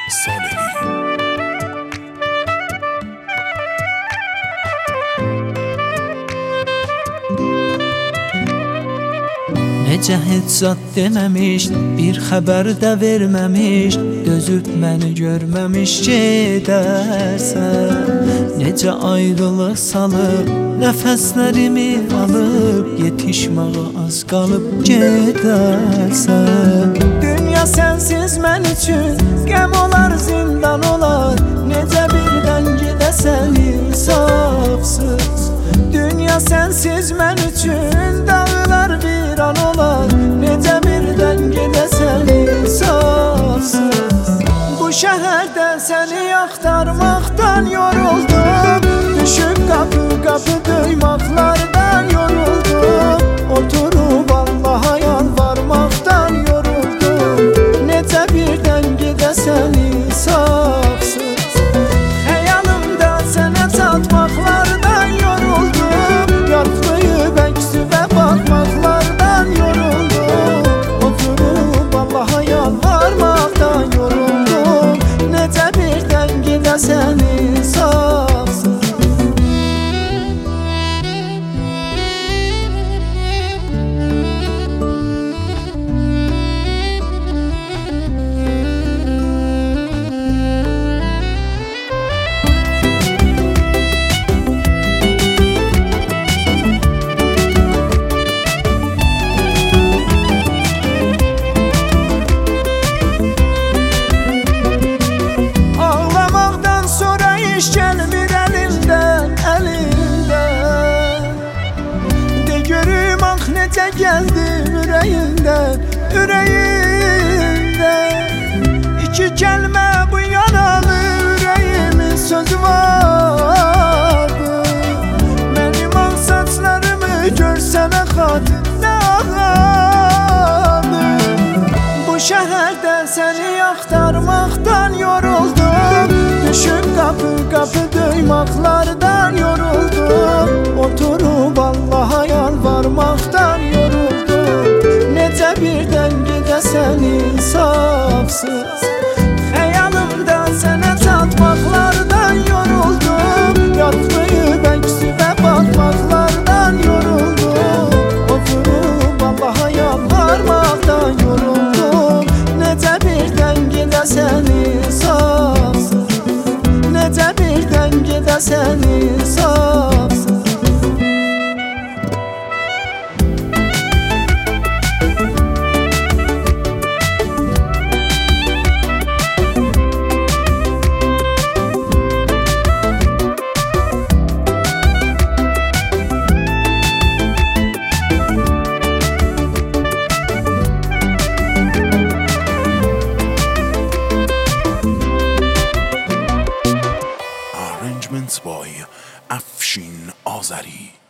صالحی. Necə heç zat deməmiş, bir xəbər də verməmiş, dözüb məni görməmiş gedərsən. Necə ayrılıq salıb, nəfəslərimi alıb, yetişməyə az qalıb gedərsən. Dünya sənsiz mən üçün qəm olar, zindan olar, necə birdən gedəsən insafsız. Dünya sənsiz mən üçün dağlar viran olar, necə birdən gedəsən insafsız. Bu şəhərdə səni axtarmaqdan yoruldum, düşüb qapı döymaqlardan yoruldum, oturub Allaha yalvarmaqdan yoruldum, necə birdən gedəsən insafsız. Xəyalımda sənə çatmaqlardan yoruldum, yarpıyıb əksüvə baxmaqlardan yoruldum, oturub Allaha yalvarmaqdan yoruldum, necə birdən gedəsən insafsız. Gəlmir əlimdən, əlimdən. De görüm ax necə gəldim ürəyindən, ürəyindən. İki kəlmə bu yaralı ürəyimin sözü vardı. Mənim ağ saçlarımı görsənə xatir nə ağladı. Bu şəhərdə səni axtarmaqdan yoruldum, düşüb qapı döymaqlardan yoruldum, oturub Allaha yalvarmaqdan yoruldum, necə birdən gedəsən insafsız. Xəyalımda sənə çatmaqlardan yoruldum, yarpıyıb əksüvə baxmaqlardan yoruldum, oturub Allaha yalvarmaqdan yoruldum, necə birdən gedəsən insafsız. Necə birdən gedəsən insafsız. Arrangements by Afshin Azari.